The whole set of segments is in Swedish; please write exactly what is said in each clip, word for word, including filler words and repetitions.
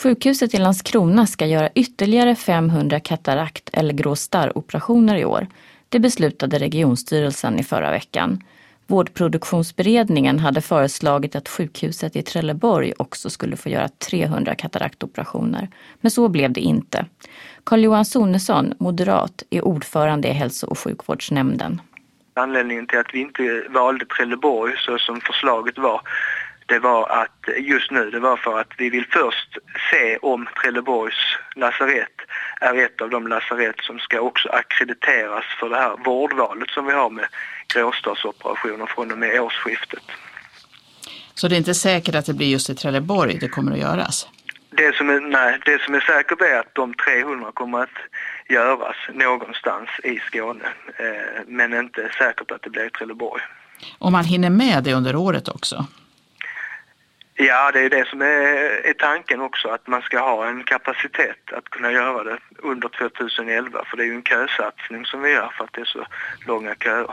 Sjukhuset i Landskrona ska göra ytterligare femhundra katarakt- eller grå starroperationer i år. Det beslutade regionstyrelsen i förra veckan. Vårdproduktionsberedningen hade föreslagit att sjukhuset i Trelleborg också skulle få göra trehundra kataraktoperationer. Men så blev det inte. Carl-Johan Sonesson, moderat, är ordförande i hälso- och sjukvårdsnämnden. Anledningen till att vi inte valde Trelleborg så som förslaget var, det var att just nu, det var för att vi vill först se om Trelleborgs lasarett är ett av de lasarett som ska också akkrediteras för det här vårdvalet som vi har med gråstarrsoperationer från och med årsskiftet. Så det är inte säkert att det blir just i Trelleborg det kommer att göras? Det som är, nej, det som är säkert är att de trehundra kommer att göras någonstans i Skåne, eh, men inte säkert att det blir i Trelleborg. Och man hinner med det under året också? Ja, det är det som är, är tanken också, att man ska ha en kapacitet att kunna göra det under tjugoelva, för det är ju en kösatsning som vi gör för att det är så långa köer.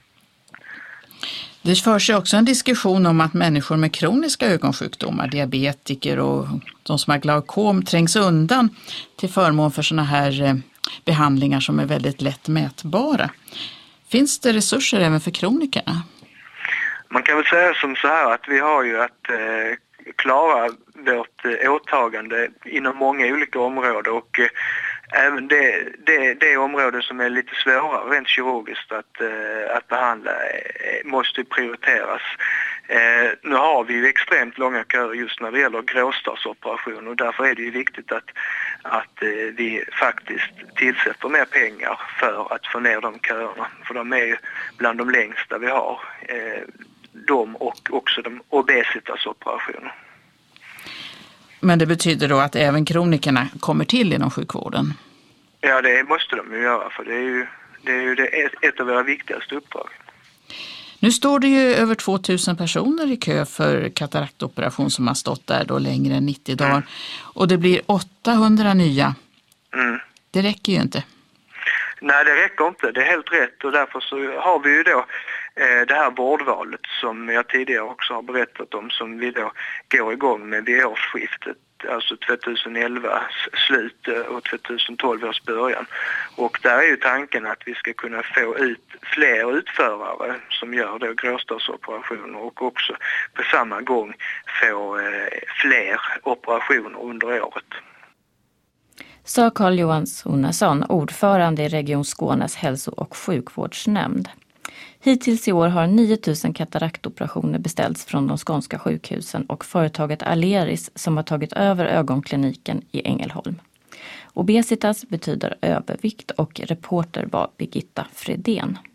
Det förs ju också en diskussion om att människor med kroniska ögonsjukdomar, diabetiker och de som har glaukom trängs undan till förmån för såna här behandlingar som är väldigt lätt mätbara. Finns det resurser även för kronikerna? Man kan väl säga som så här att vi har ju att eh, klara vårt eh, åtagande inom många olika områden, och eh, även det, det, det område som är lite svårare rent kirurgiskt att, eh, att behandla eh, måste prioriteras. Eh, nu har vi ju extremt långa köer just när det gäller gråstarrsoperationer, och därför är det ju viktigt att, att eh, vi faktiskt tillsätter mer pengar för att få ner de köerna. För de är ju bland de längsta vi har. Eh, de och också de obesitasoperationer. Men det betyder då att även kronikerna kommer till inom sjukvården? Ja, det måste de ju göra, för det är ju, det är ju det, ett av våra viktigaste uppdrag. Nu står det ju över tvåtusen personer i kö för kataraktoperation som har stått där då längre än nittio dagar. Mm. Och det blir åttahundra nya. Mm. Det räcker ju inte. Nej, det räcker inte. Det är helt rätt, och därför så har vi ju då det här vårdvalet som jag tidigare också har berättat om, som vi då går igång med vid årsskiftet, alltså tjugoelva slut och tjugotolv års början. Och där är ju tanken att vi ska kunna få ut fler utförare som gör då gråstarrsoperationer, och också på samma gång få fler operationer under året. Sa Carl-Johan Sonesson, ordförande i Region Skånes hälso- och sjukvårdsnämnd. Hittills i år har nio tusen kataraktoperationer beställts från de skånska sjukhusen och företaget Aleris som har tagit över ögonkliniken i Ängelholm. Obesitas betyder övervikt, och reporter var Birgitta Fredén.